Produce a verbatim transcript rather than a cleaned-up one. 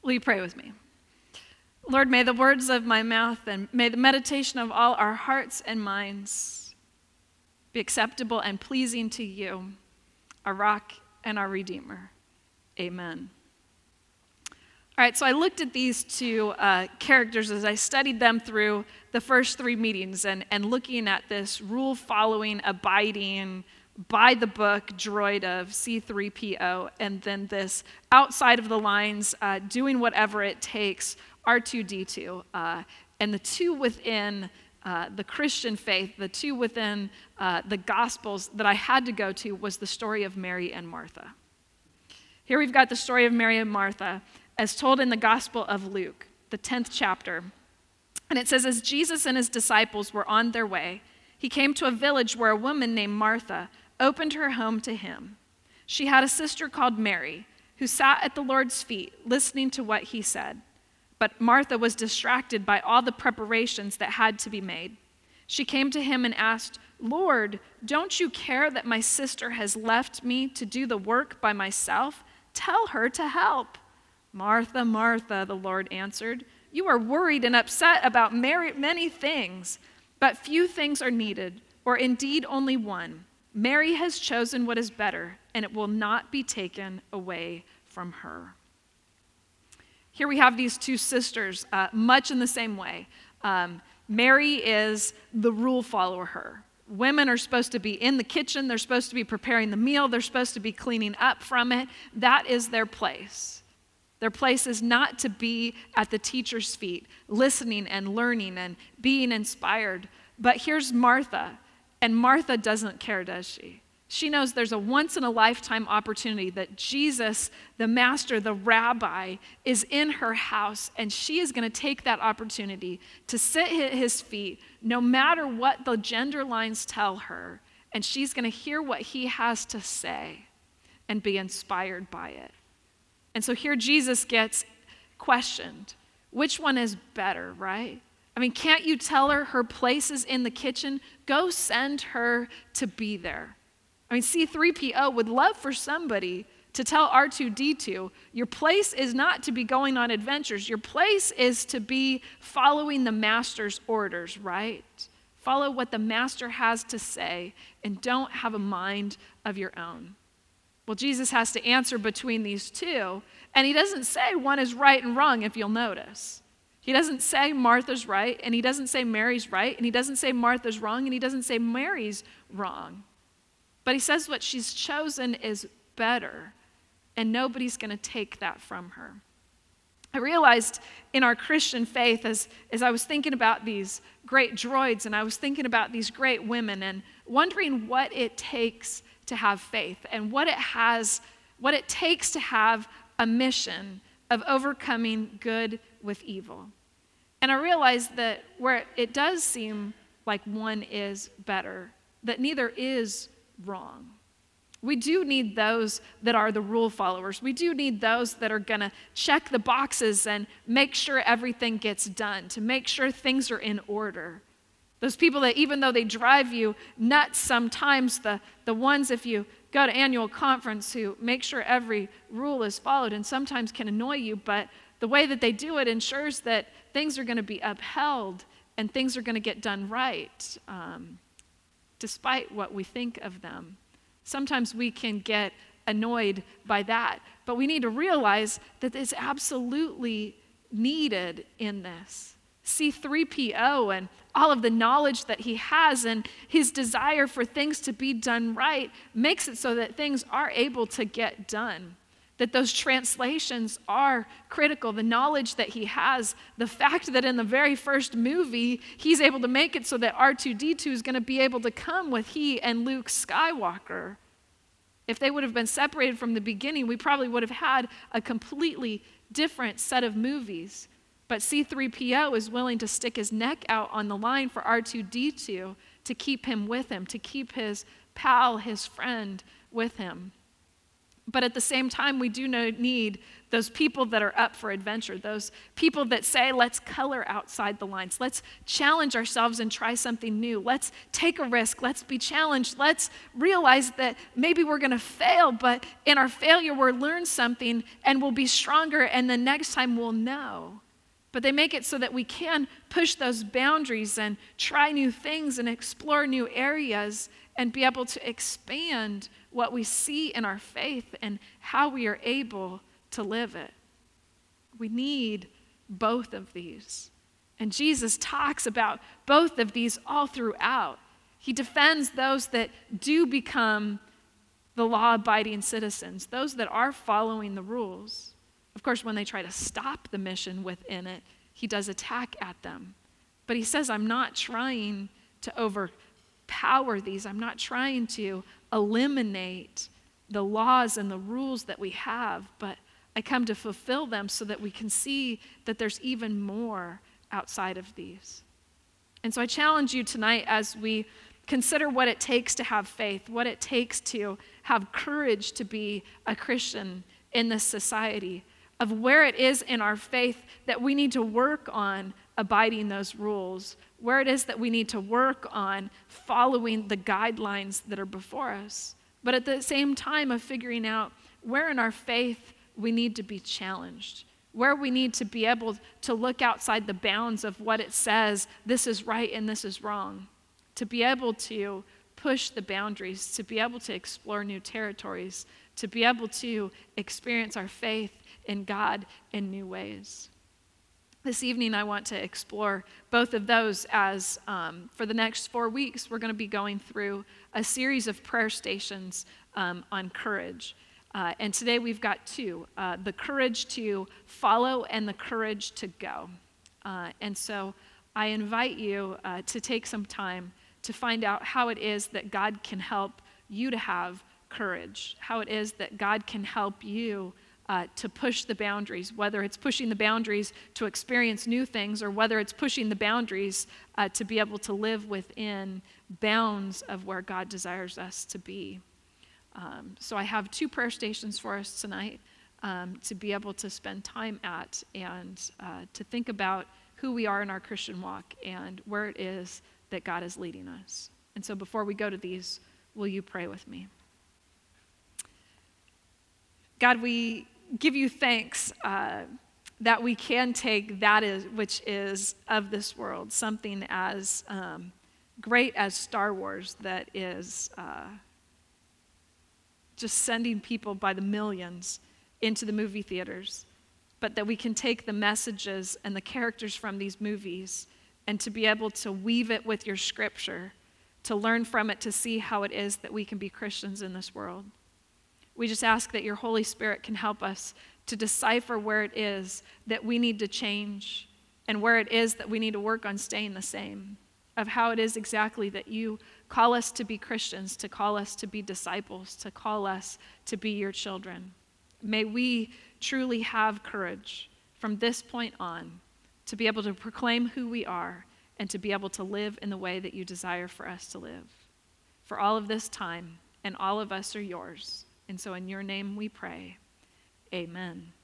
Will you pray with me? Lord, may the words of my mouth and may the meditation of all our hearts and minds be acceptable and pleasing to you, our rock and our redeemer. Amen. All right, so I looked at these two uh, characters as I studied them through the first three meetings and, and looking at this rule-following, abiding, by-the-book droid of C three P O, and then this outside of the lines, uh, doing whatever it takes, R two D two. Uh, and the two within uh, the Christian faith, the two within uh, the Gospels that I had to go to was the story of Mary and Martha. Here we've got the story of Mary and Martha as told in the Gospel of Luke, the tenth chapter. And it says, as Jesus and his disciples were on their way, he came to a village where a woman named Martha opened her home to him. She had a sister called Mary, who sat at the Lord's feet, listening to what he said. But Martha was distracted by all the preparations that had to be made. She came to him and asked, Lord, don't you care that my sister has left me to do the work by myself? Tell her to help. Martha, Martha, the Lord answered, you are worried and upset about many things, but few things are needed, or indeed only one. Mary has chosen what is better, and it will not be taken away from her. Here we have these two sisters, uh, much in the same way. Um, Mary is the rule follower her. Women are supposed to be in the kitchen. They're supposed to be preparing the meal. They're supposed to be cleaning up from it. That is their place. Their place is not to be at the teacher's feet, listening and learning and being inspired. But here's Martha, and Martha doesn't care, does she? She knows there's a once-in-a-lifetime opportunity that Jesus, the master, the rabbi, is in her house, and she is going to take that opportunity to sit at his feet, no matter what the gender lines tell her, and she's going to hear what he has to say and be inspired by it. And so here Jesus gets questioned. Which one is better, right? I mean, can't you tell her her place is in the kitchen? Go send her to be there. I mean, C three P O would love for somebody to tell R two D two, your place is not to be going on adventures. Your place is to be following the master's orders, right? Follow what the master has to say and don't have a mind of your own. Well, Jesus has to answer between these two, and he doesn't say one is right and wrong, if you'll notice. He doesn't say Martha's right, and he doesn't say Mary's right, and he doesn't say Martha's wrong, and he doesn't say Mary's wrong. But he says what she's chosen is better, and nobody's going to take that from her. I realized in our Christian faith, as, as I was thinking about these great droids, and I was thinking about these great women, and wondering what it takes to have faith, and what it has, what it takes to have a mission of overcoming good with evil. And I realized that where it does seem like one is better, that neither is wrong. We do need those that are the rule followers. We do need those that are going to check the boxes and make sure everything gets done, to make sure things are in order. Those people that even though they drive you nuts sometimes, the, the ones if you go to annual conference who make sure every rule is followed and sometimes can annoy you, but the way that they do it ensures that things are going to be upheld and things are going to get done right, um, despite what we think of them. Sometimes we can get annoyed by that, but we need to realize that it's absolutely needed in this. C three P O and all of the knowledge that he has and his desire for things to be done right makes it so that things are able to get done. That those translations are critical. The knowledge that he has, the fact that in the very first movie, he's able to make it so that R two D two is going to be able to come with he and Luke Skywalker. If they would have been separated from the beginning, we probably would have had a completely different set of movies. But C three P O is willing to stick his neck out on the line for R two D two to keep him with him, to keep his pal, his friend with him. But at the same time, we do know- need those people that are up for adventure, those people that say, let's color outside the lines. Let's challenge ourselves and try something new. Let's take a risk. Let's be challenged. Let's realize that maybe we're going to fail, but in our failure, we'll learn something and we'll be stronger, and the next time we'll know. But they make it so that we can push those boundaries and try new things and explore new areas and be able to expand what we see in our faith and how we are able to live it. We need both of these. And Jesus talks about both of these all throughout. He defends those that do become the law-abiding citizens, those that are following the rules. Of course, when they try to stop the mission within it, he does attack at them. But he says, I'm not trying to overpower these. I'm not trying to eliminate the laws and the rules that we have, but I come to fulfill them so that we can see that there's even more outside of these. And so I challenge you tonight as we consider what it takes to have faith, what it takes to have courage to be a Christian in this society, of where it is in our faith that we need to work on abiding those rules, where it is that we need to work on following the guidelines that are before us. But at the same time of figuring out where in our faith we need to be challenged, where we need to be able to look outside the bounds of what it says, this is right and this is wrong, to be able to push the boundaries, to be able to explore new territories, to be able to experience our faith in God in new ways. This evening, I want to explore both of those as, um, for the next four weeks, we're going to be going through a series of prayer stations um, on courage. Uh, and today we've got two, uh, the courage to follow and the courage to go. Uh, and so I invite you uh, to take some time to find out how it is that God can help you to have courage, how it is that God can help you Uh, to push the boundaries, whether it's pushing the boundaries to experience new things or whether it's pushing the boundaries uh, to be able to live within bounds of where God desires us to be. Um, so I have two prayer stations for us tonight um, to be able to spend time at and uh, to think about who we are in our Christian walk and where it is that God is leading us. And so before we go to these, will you pray with me? God, we give you thanks uh, that we can take that is, which is of this world, something as um, great as Star Wars that is uh, just sending people by the millions into the movie theaters, but that we can take the messages and the characters from these movies and to be able to weave it with your scripture, to learn from it, to see how it is that we can be Christians in this world. We just ask that your Holy Spirit can help us to decipher where it is that we need to change and where it is that we need to work on staying the same, of how it is exactly that you call us to be Christians, to call us to be disciples, to call us to be your children. May we truly have courage from this point on to be able to proclaim who we are and to be able to live in the way that you desire for us to live. For all of this time, and all of us are yours. And so in your name we pray, amen.